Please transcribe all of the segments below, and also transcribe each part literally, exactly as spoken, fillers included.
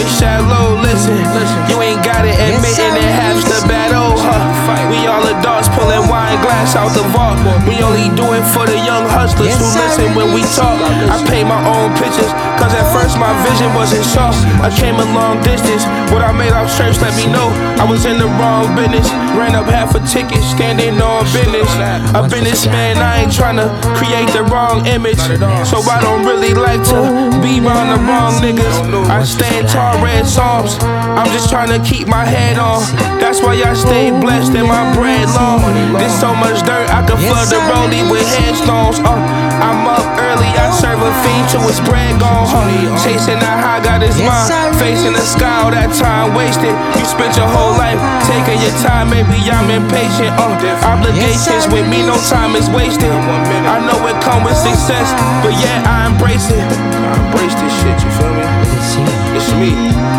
boy shallow, listen, you ain't got it, admitting it half's the battle, huh? We all adults pulling wine glass out the vault. We only do it for the young hustlers who listen when we talk. I paint my own pictures, cause at first my vision wasn't sharp. I came a long distance, what I made off church let me know I was in the wrong business. Ran up half a ticket, standing on business. A businessman, I ain't tryna create the wrong image, so I don't really like to be around the wrong niggas. I stand tall, red psalms, I'm just tryna keep my head on. That's why I stay blessed and my bread long. There's so much dirt, I can flood the rollie with headstones. Uh, I'm up early, I serve a fiend till his bread gone. Uh, chasing that high, got his mind. Facing the sky, all that time wasted. You spent your whole life taking your time, maybe I'm impatient. Uh, obligations with me, no time is wasted. I know it come with success, but yeah, I embrace it. I embrace this shit, you feel me? It's me.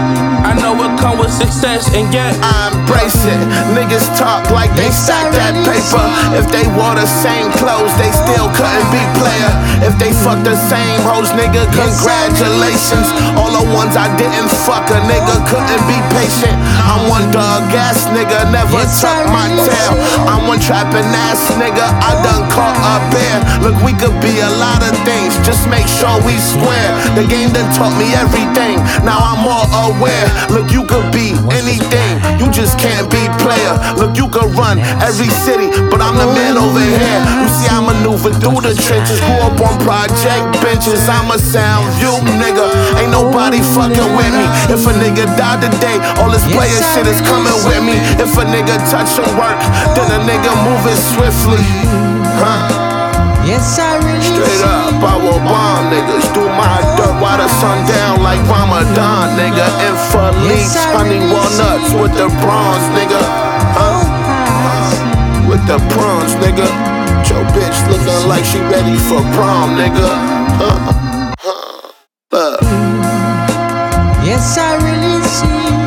I know it come with success, and yet I embrace it. Niggas talk like they stack that paper. If they wore the same clothes, they still couldn't be player. If they fuck the same hoes, nigga, congratulations. All the ones I didn't fuck, a nigga couldn't be patient. I'm one dog ass nigga, never tuck my tail. I'm one trapping ass nigga, I done caught a bear. Look, we could be a lot of things, just make sure we square. The game done taught me everything, now I'm more aware. Look, you could be anything, you just can't be player. Look, you could run every city, but I'm the man over here. You see, I maneuver through the trenches, grew up on project benches. I'm a sound view nigga, ain't nobody fucking with me. If a nigga died today, all this player shit is coming with me. If a nigga touch and work, then a nigga moving swiftly, huh? Yes, I really Straight up, I will bomb niggas, do my dirt while the sun down like Ramadan, nigga. And for leaks, honey walnuts with the bronze, nigga. Huh? Huh? With the prawns, nigga. Your bitch looking like she ready for prom, nigga. Huh? Huh? Look. Yes, I really see.